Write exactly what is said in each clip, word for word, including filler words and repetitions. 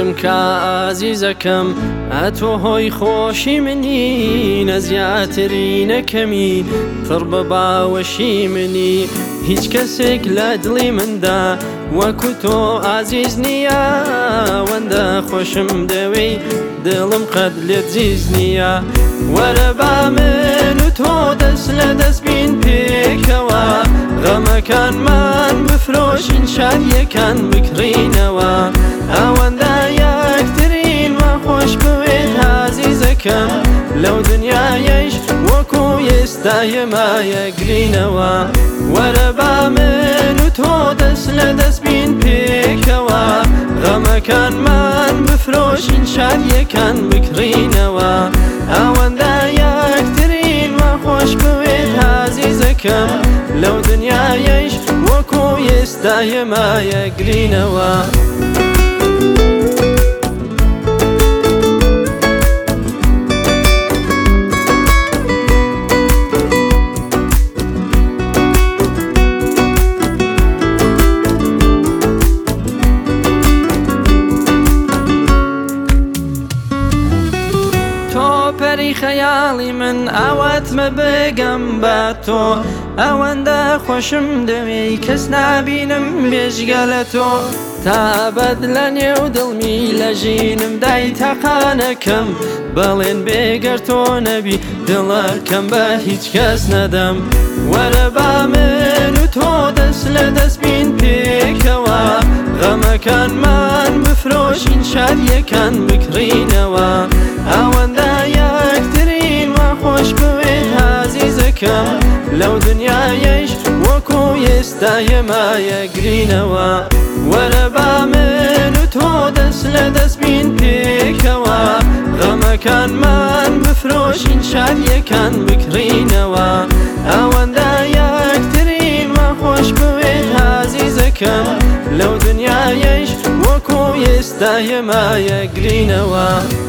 دڵم کە ئازیزەکەم ئەتۆ هۆی خۆشی منی نەزیاتری نەکەمی پڕ بە باوەشی منی هیچ کەسێک لە دڵی مندا وەکو تۆ ئازیز نییە وەندە خۆشم دەوێی دڵم قەت لێت زیز نییە وەرە با من و تۆ دەست لە دەست بین پێکەوە غەمەکانمان بفرۆشین شادیەکان بکڕینەوە ئەوەندە یەکترین وە خۆش بوێت عەزیزەکەم لەو دنیایەش وەکو ئێستا ئێمە یەکگرینەوە وەرە با من و تۆ دەست لە دەست بین پێکەوە غەمەکانمان بفرۆشین شادیەکان بکڕینەوە ئەوەندە یەکترین وە خۆش بوێت عەزیزەکەم لەو دنیایەش وەکو ئێستا ئێمە یەکگرینەوە پەری خەیاڵی من ئاواتمە بگەم بە تۆ ئەوەندە خۆشم دەوێی کەس نابینم بێژگە لە تۆ تابەت لە نێو دڵمی لە ژینم دای تەقانەکەم بەڵێن بێگەر تۆ نەبی دڵەکەم بە هیچ کەس نەدەم وەرە با من و تۆ دەست لە دەست بین پێکەوە غەمەکانمان بفرۆشین شادیەکان بکڕینەوە ئەوەندە یەکترین وە خۆش بوێت عەزیزەکەم لەو دنیایەش وەکو ئێستا ئێمە یەکگرینەوە وەرە با من و تۆ دەست لە دەست بین پێکەوە غەمەکانمان بفرۆشین شادیەکان بکڕینەوە ئەوەندە یەکترین وە خۆش بوێت عەزیزەکەم لەو دنیایەش وەکو ئێستا ئێمە یەکگرینەوە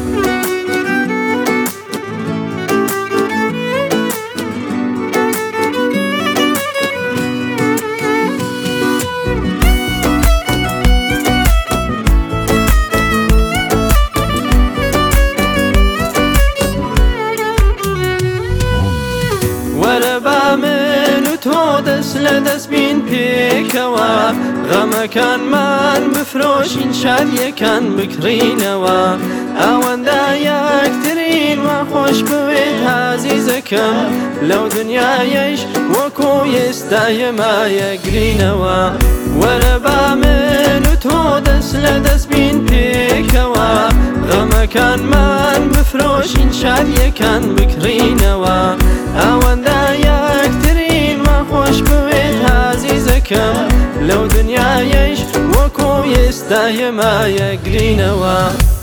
وەرە با من و تۆ دەست لە دەست بین پێکەوە غەمەکانمان بفرۆشین شادیەکان بکڕینەوە ئەوەندە یەکترین وە خۆش بوێت عەزیزەکەم لەو دنیایەش وەکو ئێستا ئێمە یەکگرینەوە وەرە با من و تۆ دەست لە دەست بین پێکەوە غەمەکانمان بفرۆشین شادیەکان بکڕینەوە ئەوەندە یەکترین وە خۆش بوێت عەزیزەکەم لەو دنیایەش وەکو ئێستا ئێمە یەکگرینەوە